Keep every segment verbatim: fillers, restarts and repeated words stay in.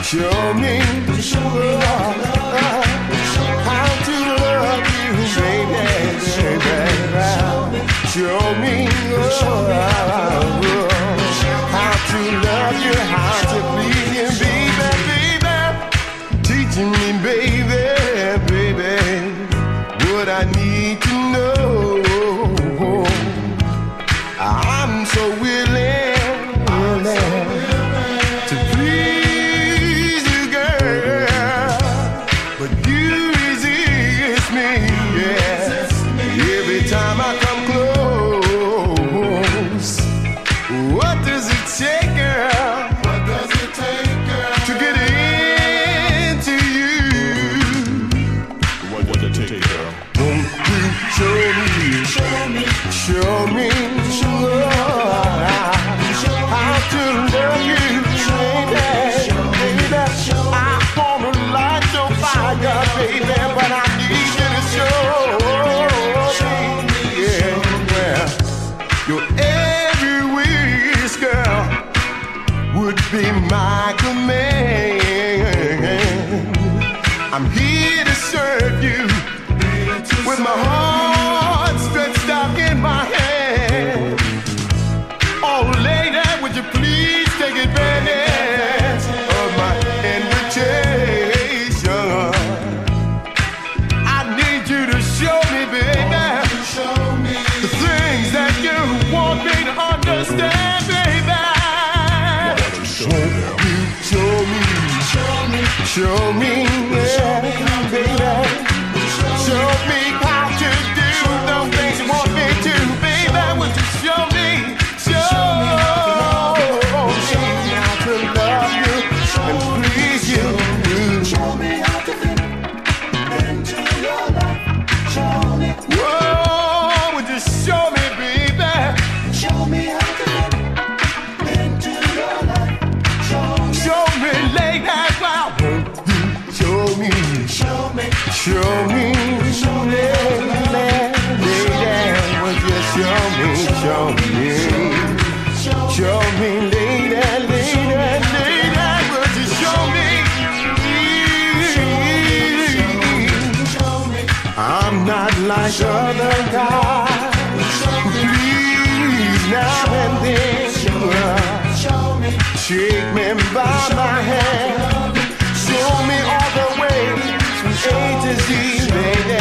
Show me, show me how to love, how to love you, baby, baby. Show me oh, how to love you, how to please you, baby, baby. Teaching me, baby, baby, what I need to know. I'm so willing, willing to please you, girl, but you resist me, yeah. Every time I come close, what does it take, girl? What does it take, girl, to get into you? What does it take, girl? Won't you show me, show me, show me, show me how to love you, baby, baby. I wanna light your fire, baby, but I need you to show me, yeah, yeah. Your every wish, girl, would be my command. I'm here to serve you with my heart stretched out in my hand. Oh, lady, would you please take advantage of my invitation? I need you to show me, baby, the things that you want me to understand, baby. Show me, show me, show me, yeah, baby. Show me how to do those things you want me to, baby. Would you show me, show me how to love you and please you? Show me how to fit into your life. Show me. Whoa, would you show me, baby? Show me how to fit into your life. Show me. Show me, lady, wow. Show me, Show me. show me, show me, lady, would you show me, show me, show me, lady, lady, lady, would you show me? I'm not like other guys who please now and then. Shake me by my hand, show me all the way from A to Z, baby.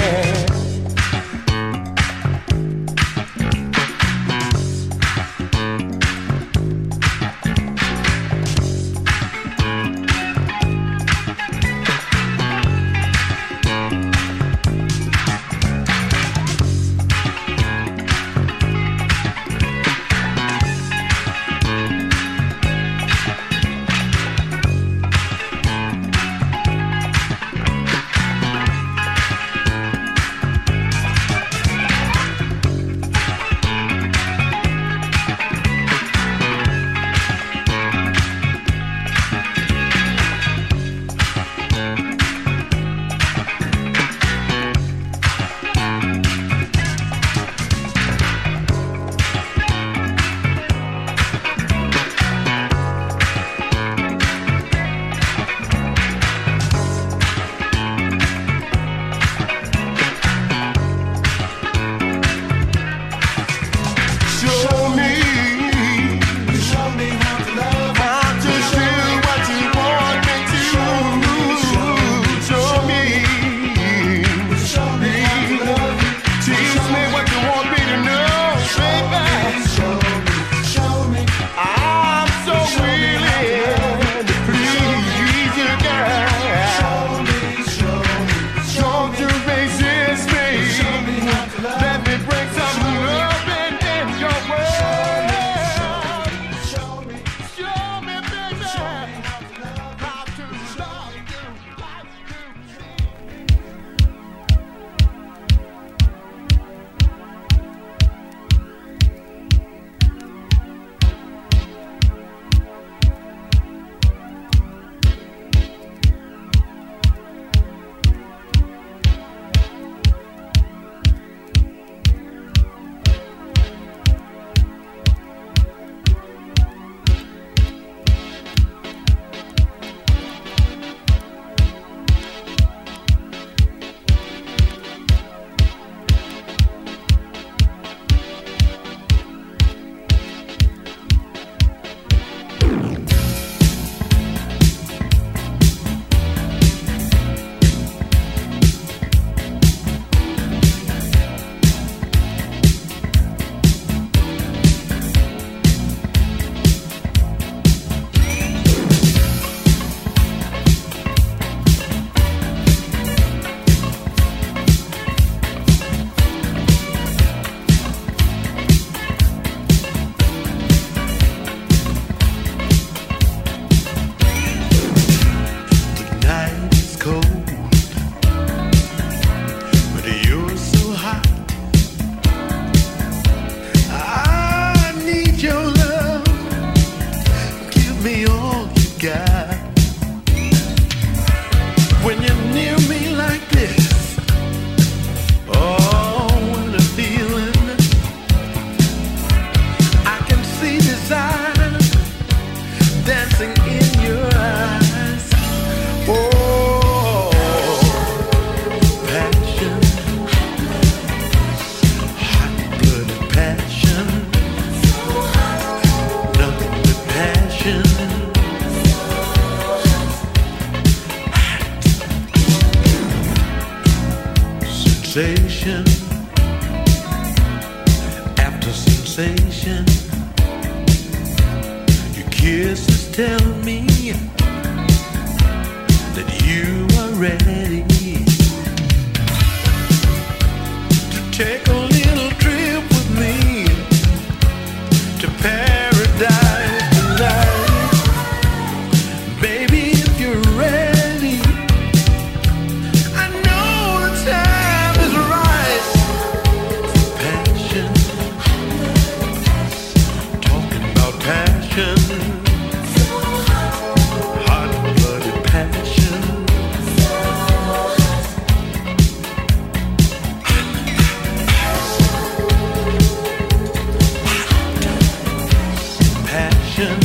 sky. When you're near me like this, oh, what a feeling. I can see desire dancing in your eyes. Oh, passion, hot-blooded passion, nothing but passion. Sensation after sensation, your kisses tell me that you are ready to take a little trip with me to paradise tonight. Baby, if you're ready, I know the time is right. Passion, talking about passion, hot-blooded passion. Passion.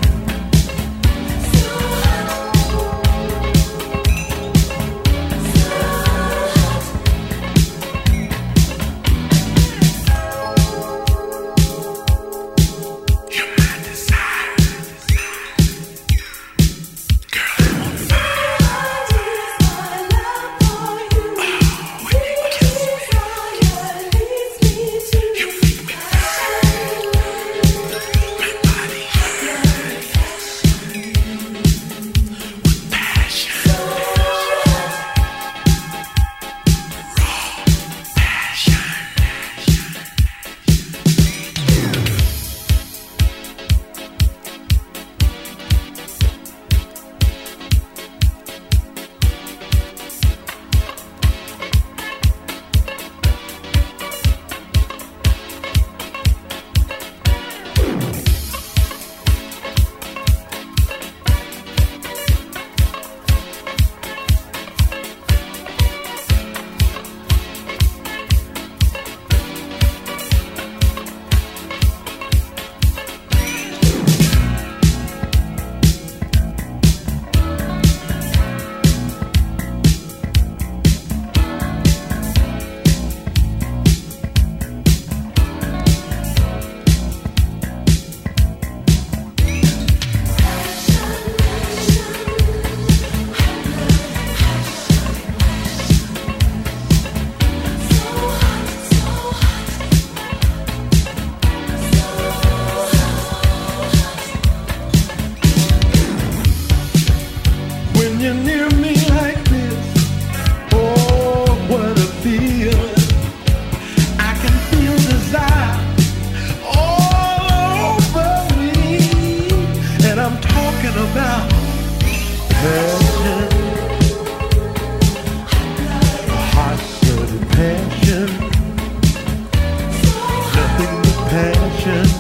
You're my desire. Girl, I'm on fire. Oh, when you kiss me, you make me feel my body with passion. Raw passion. When you're near me like this, oh, what a feel. I can feel desire all over me. And I'm talking about passion, hot-blooded passion, nothing but passion.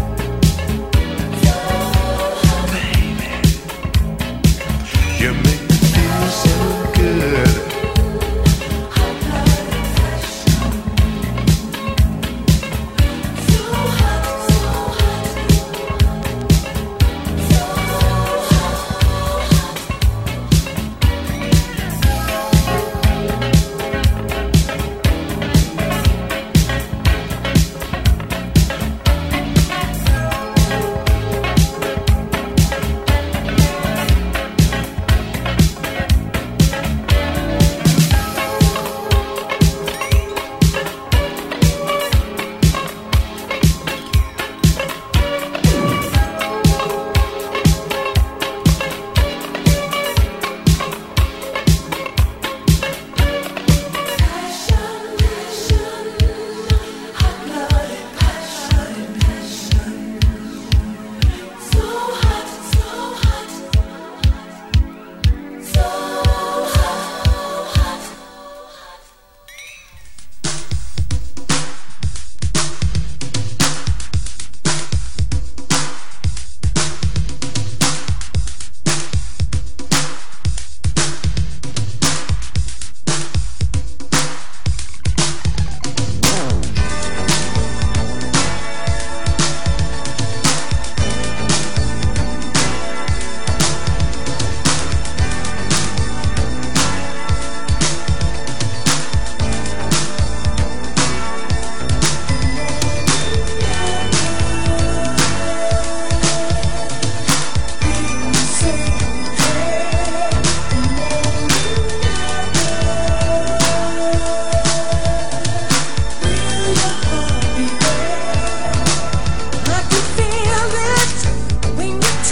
You make me feel so good.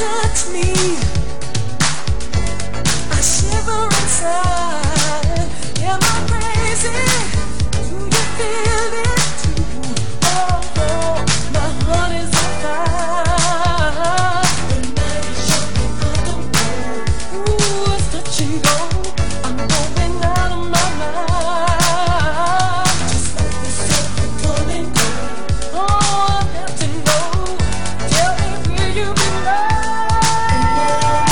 Oh, I have to know. Tell me where you belong.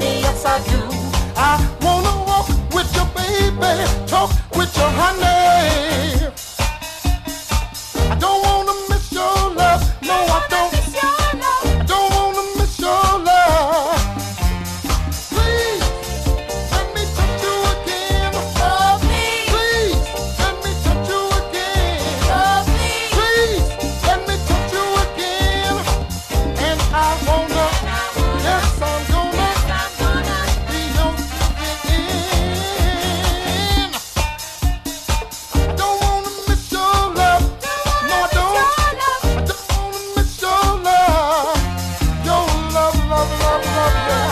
yes I do. I wanna walk with your baby, talk with your honey. I don't wanna miss your love, no I don't. I don't wanna miss your love. Please, let me touch you again. Oh, please, let me touch you again. Oh, please, let me touch you again. And I wanna, yes I'm gonna, be your again. I don't wanna miss your love, no I don't. I don't wanna miss your love, your love, love, love, love, yeah.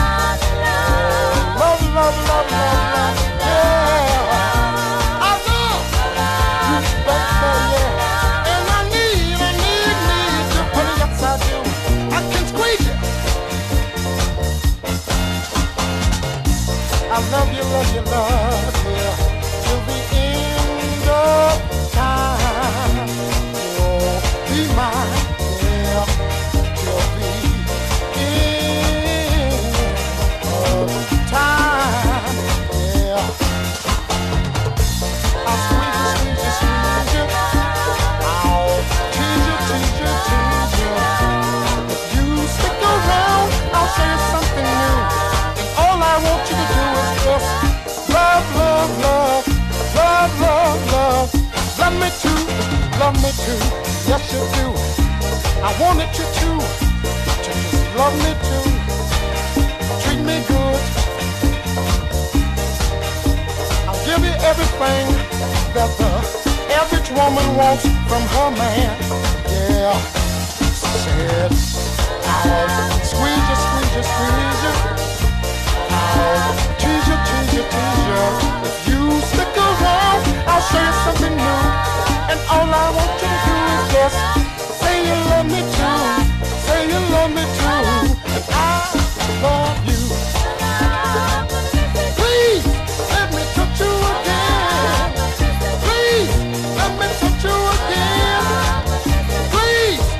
Love, love, love, love, love, yeah. I love you, baby, yeah. And I need, I need, need you, but yes I do. I can squeeze you. I love you, love you, love you. Till the end of time, you'll be mine, yeah. Till the end of time, yeah. I'll squeeze you, squeeze you, squeeze you. I'll tease you, tease you, tease you. If you stick around, I'll show you something new. And all I want you to do is just love, love, love, love, love, love. Love me too, love me too, yes you do. I wanted you to, to just love me too. Treat me good. I'll give you everything that the average woman wants from her man. Yeah, said I'll squeeze you, squeeze you, squeeze you. I'll tease you, tease you, tease you. If you stick around, I'll show you something new. And all I want you to do is just say you love me too. Say you love me too. And I love you. Please, let me touch you again. Please, let me touch you again. Please,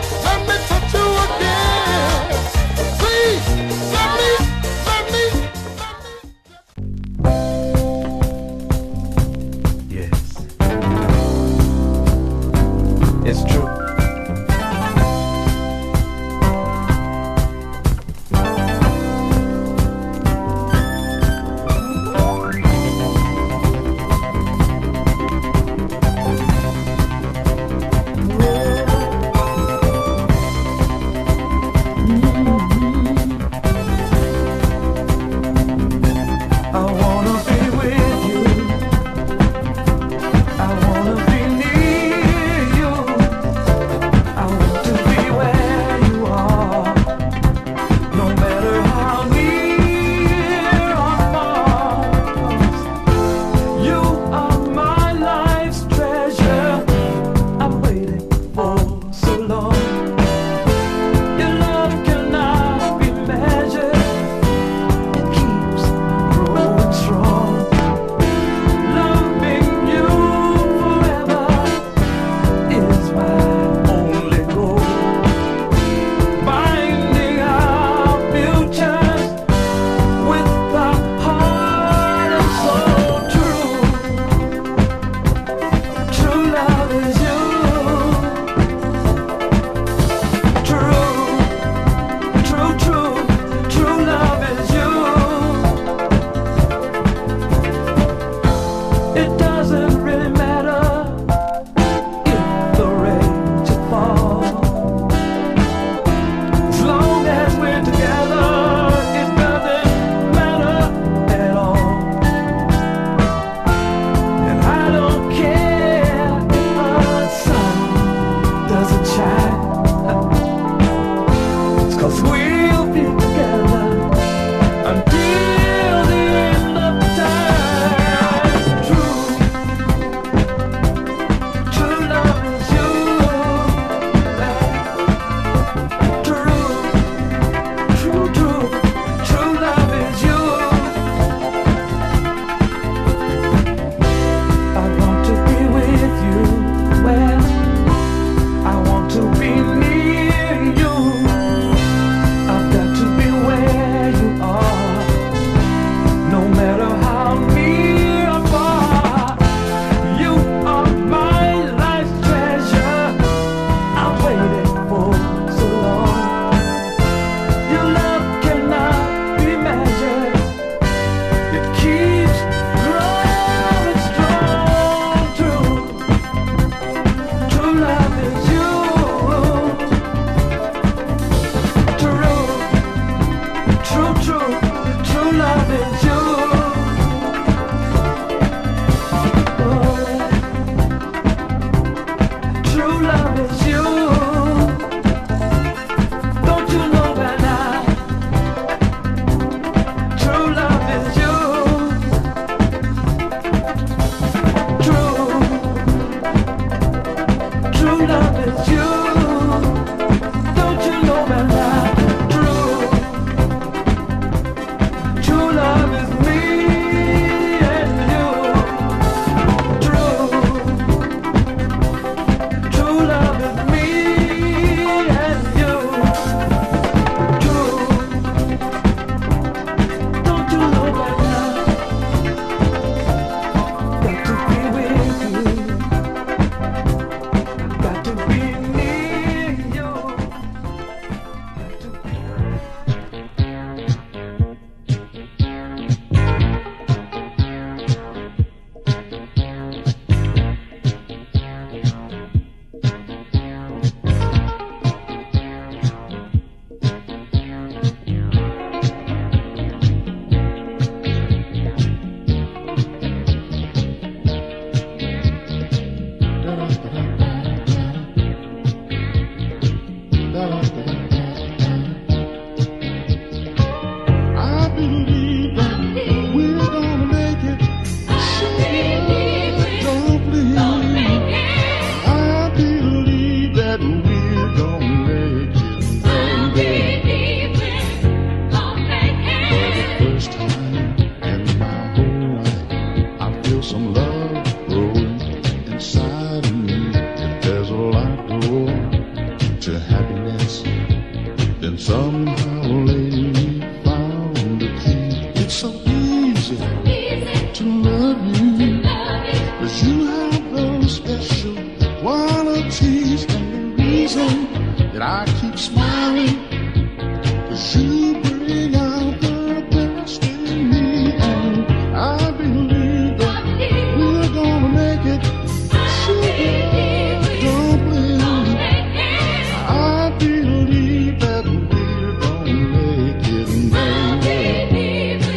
it's so easy to love you, 'cause you have those special qualities, and the reason that I keep smiling, 'cause you bring out the best in me, and I believe that we're gonna make it. Sugar, don't believe. I believe that we're gonna make it, baby.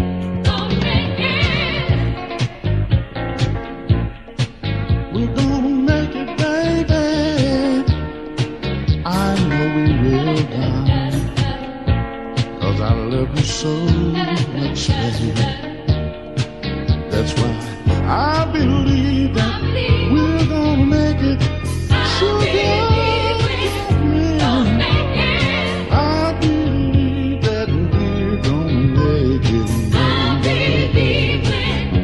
We're gonna make it, baby. I know we will, God, 'cause I love you so much, baby. That's why I believe that we're gonna make it. Sugar, I believe that we're gonna make it, baby.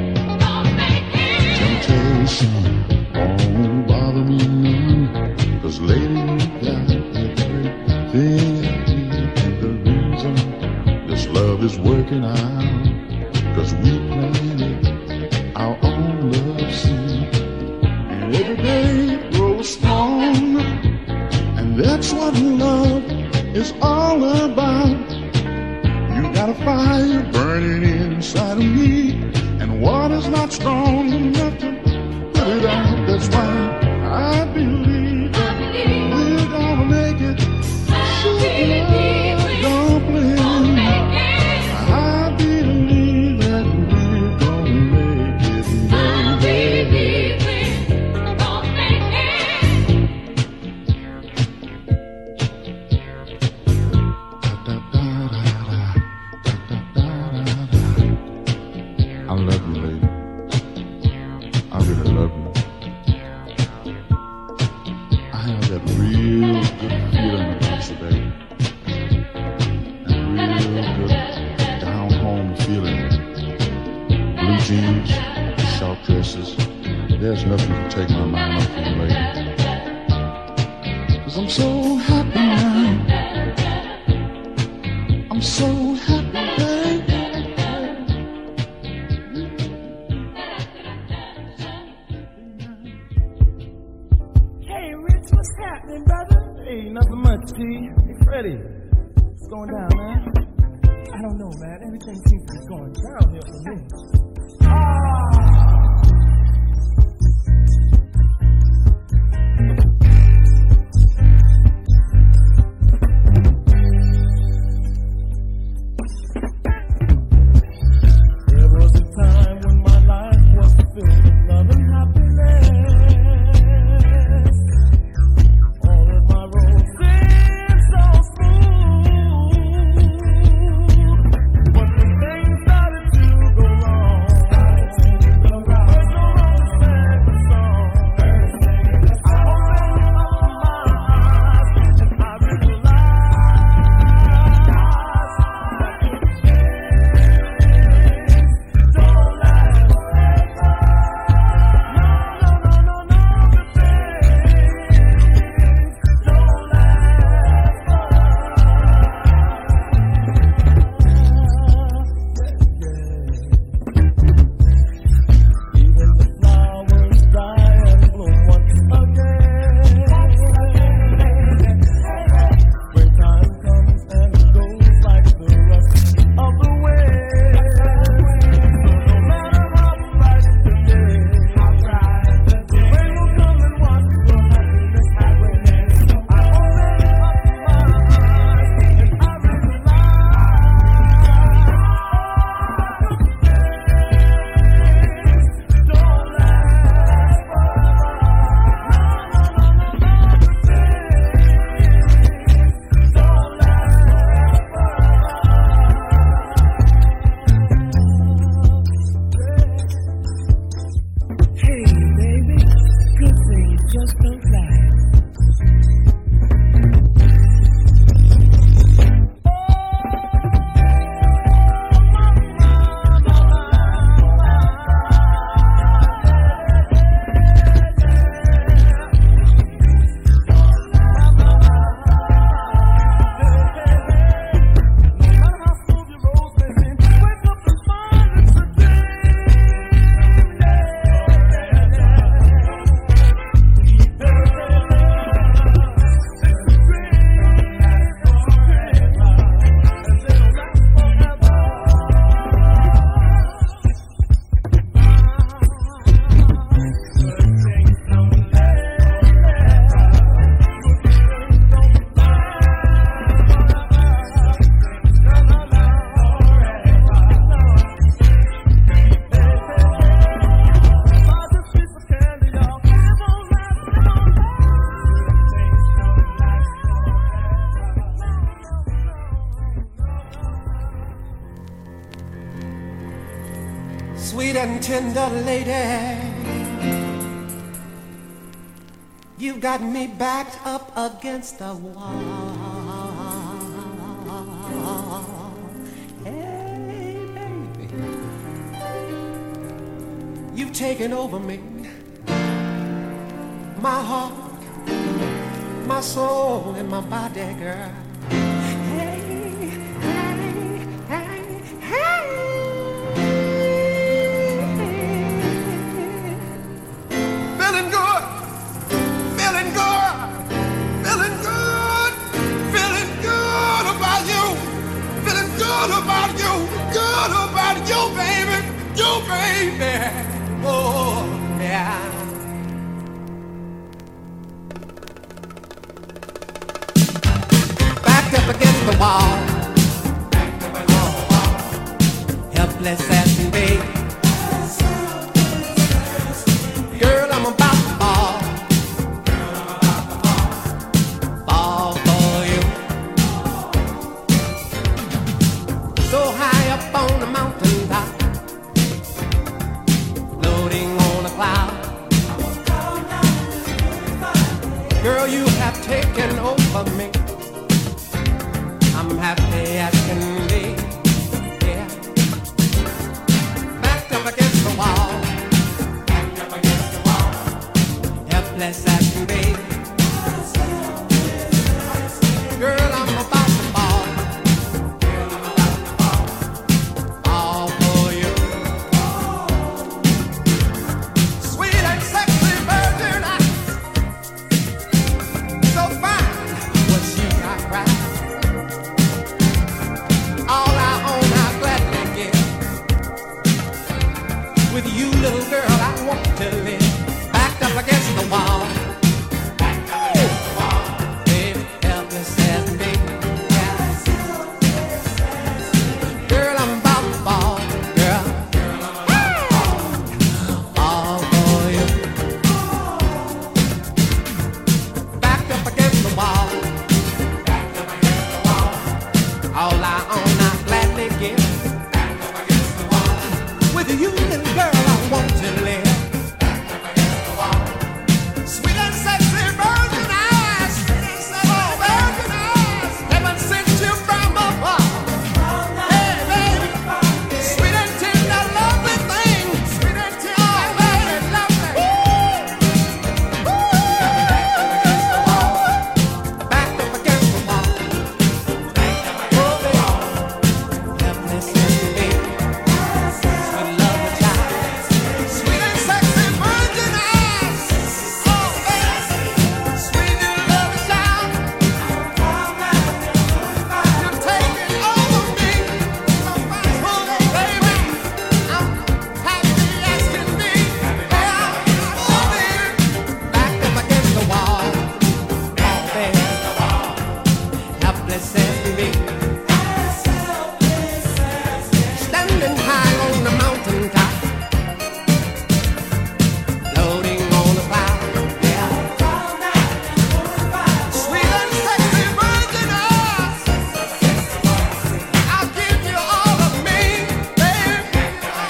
Temptation won't bother me none, 'cause lady, you got everything I need, and the reason this love is working out, 'cause we planted our own love seed, and every day it grows strong, and that's what love is all about. You got a fire burning inside of me, and water's not strong enough to put it out. That's why I believe that we're gonna make it. Sugar, don't believe. I believe that we're gonna make it, baby. I love you, lady. I really love you. I have that real good feeling about you, baby. That real good down home feeling. Blue jeans, short dresses. There's nothing to take my mind off of you, lady. 'Cause I'm so happy now. I'm so happy, baby. Hey, Rich, what's happening, brother? Hey, nothing much, T. Hey, Freddie, what's going down, man? I don't know, man. Everything seems to be going downhill for me. There was a time when my life was filled with love and happiness. All of my roads seemed so smooth, but when things started to go wrong, Sweet and tender lady, you've got me backed up against the wall. Hey, baby, you've taken over me, my heart, my soul, and my body, girl. About you, good about you, baby, you, baby, oh, yeah. Backed up against the wall, backed up against the wall, helpless as can be. Girl, I'm about to fall, girl, I'm about to fall, fall for you. So high up on the mountain top, floating on a cloud. Girl, you have taken over me. I'm happy as can be. Yeah. Backed up against the wall, backed up against the wall, helpless as can be. Girl, I'm about to fall. With you, little girl, I want to live. Backed up against the wall, backed up against the wall, baby, helpless as me. Yeah. Girl, I'm about to fall, girl. Girl, I'm about to fall, all for you. Backed up against the wall, backed up against the wall, all I own I gladly give. With you, little girl, I want to live. Back up against the wall. Sweet and sexy virgin eyes, sweet and sexy virgin eyes. Heaven sent you from above. Hey, baby, sweet and tender, lovely thing. Sweet and tender, oh, baby, lovely. Woo! Back up against the wall. Back up against the wall. Helpless as can be. Standing high on the mountain top, floating on a cloud, yeah. Sweet and sexy virgin eyes, I'll give you all of me, baby.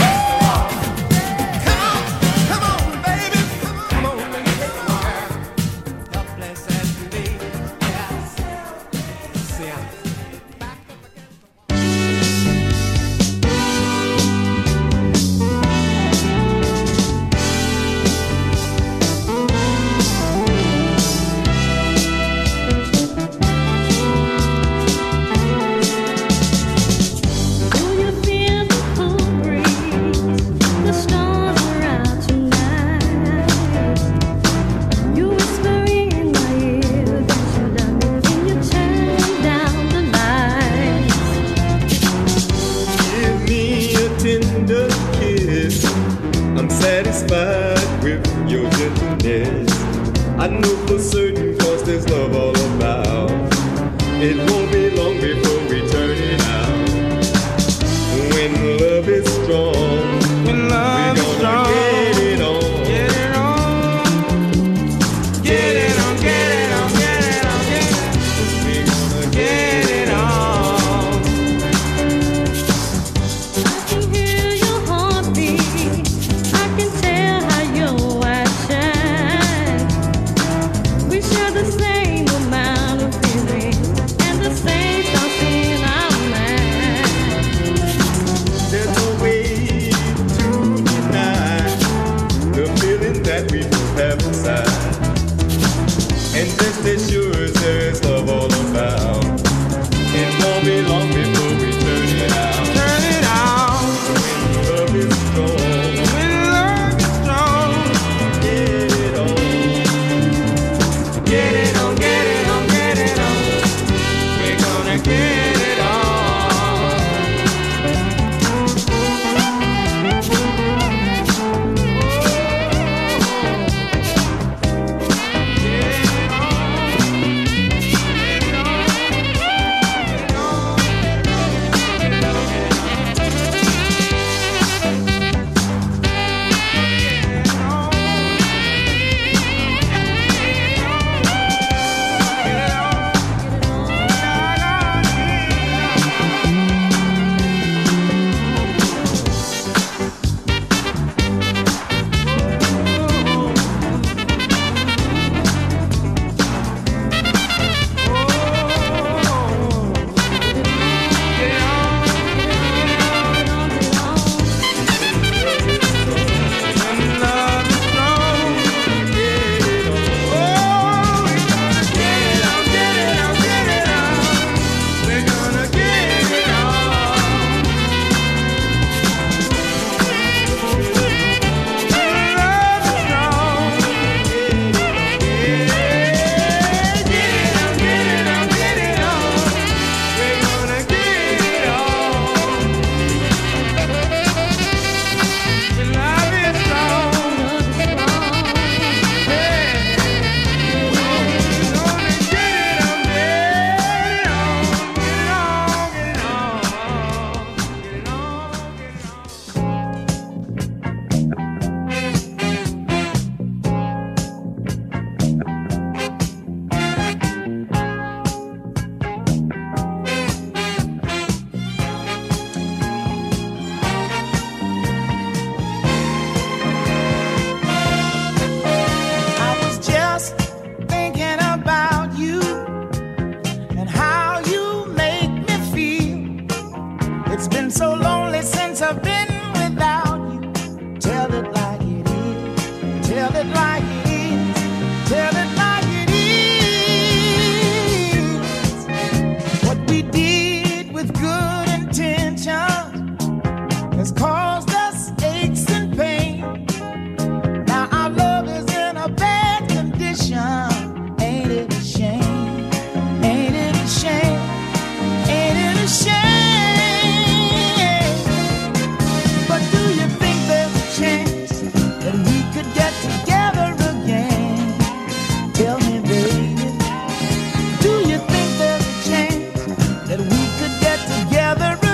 Come on, come on, baby, come on, baby, girl. Helpless as can be, yeah. See, I'm back up against the wall. Do you feel the cool breeze? The stars are out tonight. You whisper in my ear that you love me when you turn down the lights. Give me a tender kiss. I'm satisfied with your gentleness. I know for certain 'cause there's love all about. It won't be long before we turn it out. When love is strong, When love we're is gonna strong, get it on. get it on, get it on, get it on, get it on, get it on. We're gonna Get it on. I can hear your heartbeat has caused us aches and pain. Now our love is in a bad condition. Ain't it a shame? Ain't it a shame? Ain't it a shame? But do you think there's a chance that we could get together again? Tell me, baby, do you think there's a chance that we could get together again?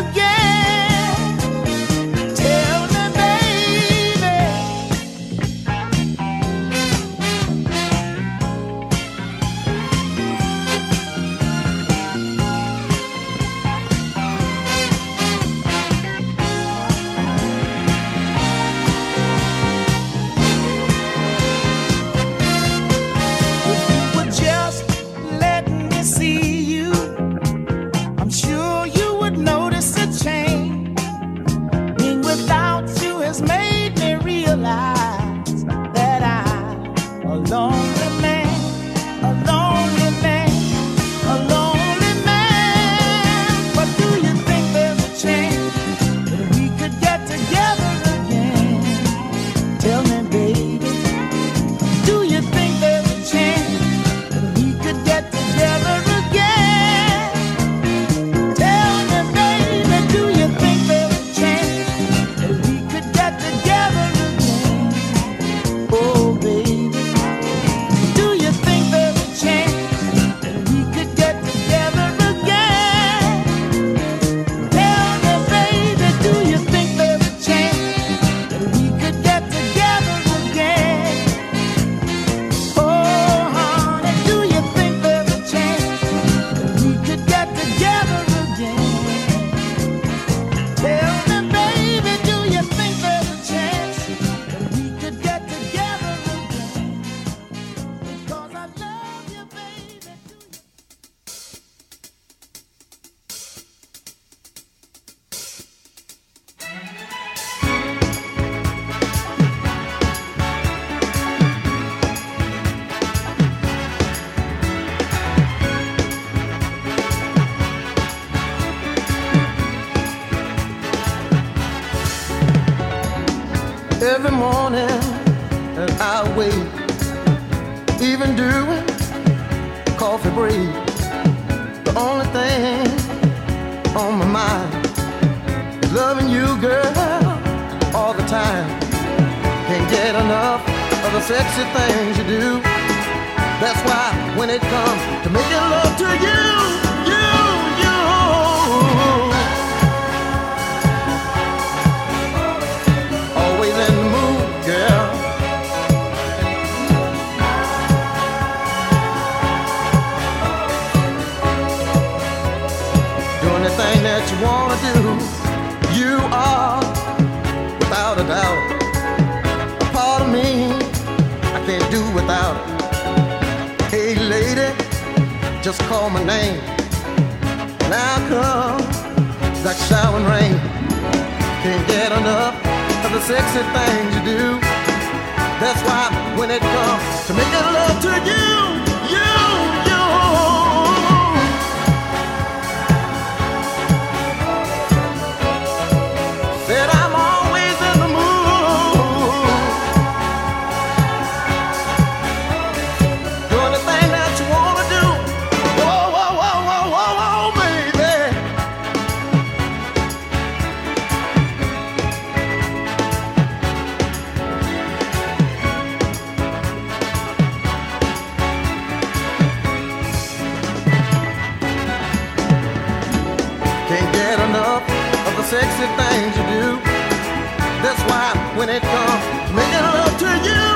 Tell me, baby. If you would just let me see you, I'm sure you would notice a change. Being without you has made me realize that I'm a lonely man, a lonely man, a lonely man. But do you think there's a chance that we could get together again? Tell me, baby, do you think there's a chance that we could get together again? Tell me, baby, do you think there's a chance that we could get together again? Oh, baby, do you think there's a chance that we could get together again? Tell me, baby, do you think there's a chance that we could get together again? Oh, honey, do you think there's a chance that we could get together again? Tell me, baby, do you think there's a chance that we could get together again? Because I love you, baby. Do you? Every morning that I wake, even during coffee break, the only thing on my mind is loving you, girl, all the time. Can't get enough of the sexy things you do. That's why when it comes to making love to you, you, you, always in the mood, girl. Do anything that you wanna do. You are, without a doubt, a part of me I can't do without. Hey lady, just call my name. Now come like showering rain. Can't get enough of the sexy things you do. That's why when it comes to making love to you, you, you, said I'm always in the mood. Do anything that you wanna do. Whoa, whoa, whoa, whoa, whoa, whoa, baby. Can't get enough of the sexy things you do. That's why when it comes to making love to you,